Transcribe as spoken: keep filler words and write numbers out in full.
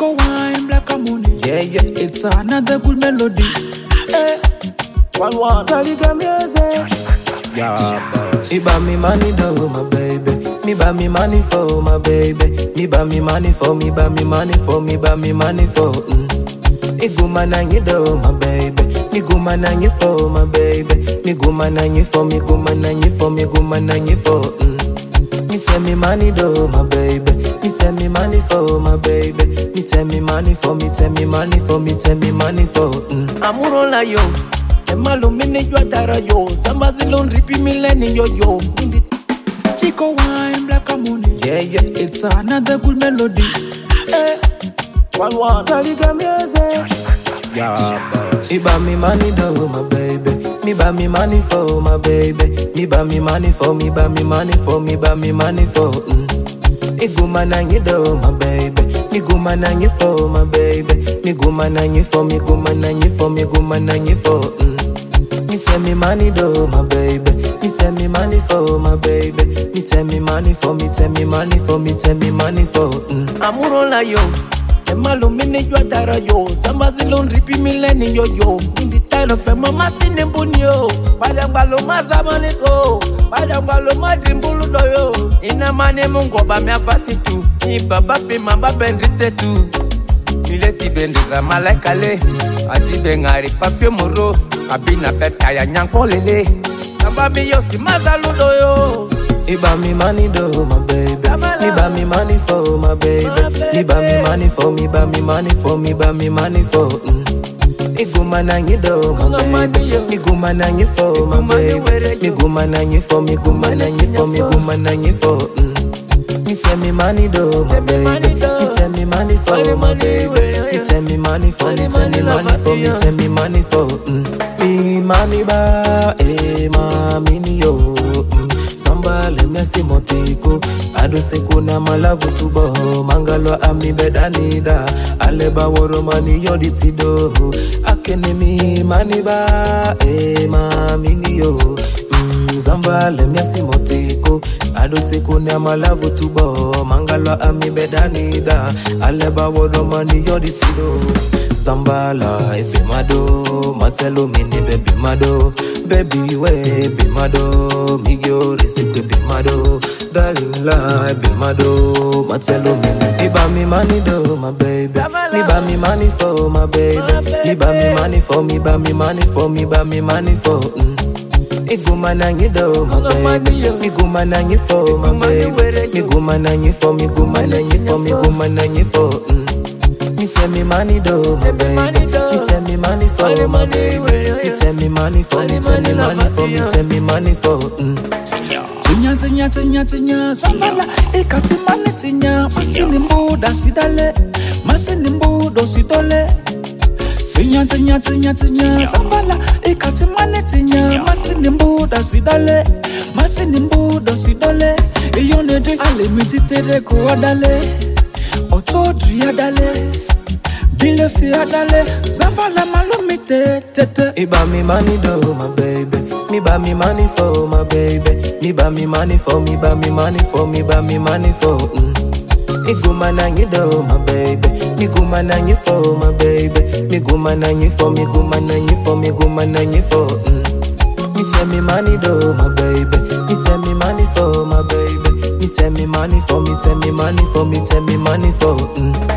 Chico wine, black money. Yeah, yeah. It's another good melody. Hey. One one. Caliga music. Yeah, boy. Me buy me money though, my baby. Me buy me money for my baby. Me buy me money for me, buy me money for me, buy me money for. Mm. Me go man and you though, my baby. Me go man and you for my baby. Me go man and you for me, go man and you for me, go man and you for. Mm. Me tell me money though, my baby. Me tell me money for my baby. Me tell me money for me, tell me money for me, tell me money for. Mm. Amuro la yo. Emalo mine yo adara yo. Zambazi lon ripi mileni yo yo. Chico wine, black money. Yeah, yeah. It's another good melody. Hey. One one. Caliga music. Yeah, boy. Me buy me money though, my baby. Me buy me money for my baby. Me buy me money for me, buy me money for me, buy me money for. Mm. Me go man and you though, my baby. Me go man and you for my baby. Me go man and you for me, go man and you for me, go man and you for. Mm. Me tell me money though, my baby. Me tell me money for my baby. Me tell me money for me, tell me money for me, tell me money for. Mm. Amuro la yo. Emalo mine yo adara yo. Zambazi lon ripi mileni yo yo. Indi tayo fe mama sine mbunyo. Padambalo mazamane ko. Padambalo madrimbulu do yo. Ina mane mungo ba me afasi tu. Ni baba pe mamba bendite tu. Ile ti bendiza malekale. Ati bengari pafye moro. Kabina beta ya nyanko lele. Samba mi yo si mazalu do yo. Me buy me money though, my baby. Me buy me money for my baby. Me buy me money for me, buy me money for me, buy me money for. Mm. Me go man and you though, my baby. Me go man and you for my baby. Me go man and you for me, go man and you for me, go man and you for. Mm. Me tell me money though, my baby. Me tell me money for my baby. Me tell me money for me, tell me money for me, tell me money for. Mm. Me money ba, eh ma mini yo. Sambale mesi motiko Adose kuna malavu tubo Mangalo ami bedanida Aleba woro mani yodi tido Akene mi maniba E ma mini yo mm, Sambale mesi motiko Adose kuna malavu tubo Mangalo ami bedanida Aleba woro mani yodi tido Zambala ebi mado Matelo mini baby mado Baby we be mado Migyo risipe be mado Darling lie be mado Matelo mini Me buy me money though my baby. Me buy me money for my baby. Me buy me money for me, buy me money for me, buy me money for mm. Me go man and you though my baby. Me go man and you for my baby. Me go man and you for me, go man and you for me, go man and you for mm. Me tell me money though, my baby. Me tell me money for my baby. Me tell me money for me, tell me money for me, tell me money for. Tinya tinya tinya tinya, sambala ikati mani tinya, masini mbuda sidale, masini mbudo sidole. Tinya tinya tinya tinya, sambala ikati mani tinya, masini mbuda sidale, masini mbudo sidole. Iyone de ale meditere ko adale, otodri adale. Bile fi adale, zambala malumite tete. Me buy me money though, my baby. Me buy me money for my baby. Me buy me money for me, buy me money for me, buy me money for. Mm. Me go man and you though, my baby. Me go man and you for my baby. Me go man and you for me, go man and you for me, go man and you for. Mm. Me tell me money though, my baby. Me tell me money for my baby. Me tell me money for me, tell me money for me, tell me money for. Mm.